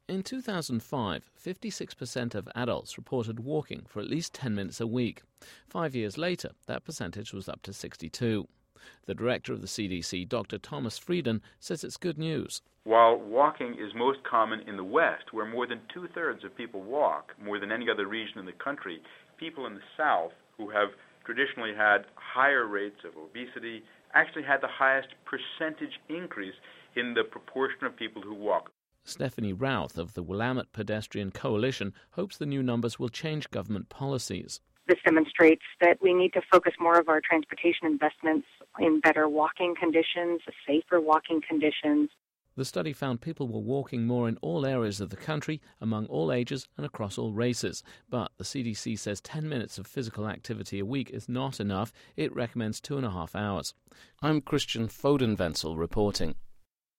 In 2005, 56% of adults reported walking for at least 10 minutes a week. 5 years later, that percentage was up to 62. The director of the CDC, Dr. Thomas Frieden, says it's good news. While walking is most common in the West, where more than two-thirds of people walk, more than any other region in the country, people in the South, who have traditionally had higher rates of obesity, actually had the highest percentage increase in the proportion of people who walk. Stephanie Routh of the Willamette Pedestrian Coalition hopes the new numbers will change government policies. This demonstrates that we need to focus more of our transportation investments in better walking conditions, safer walking conditions. The study found people were walking more in all areas of the country, among all ages and across all races. But the CDC says 10 minutes of physical activity a week is not enough. It recommends 2.5 hours. I'm Christian Fodenwenzel reporting.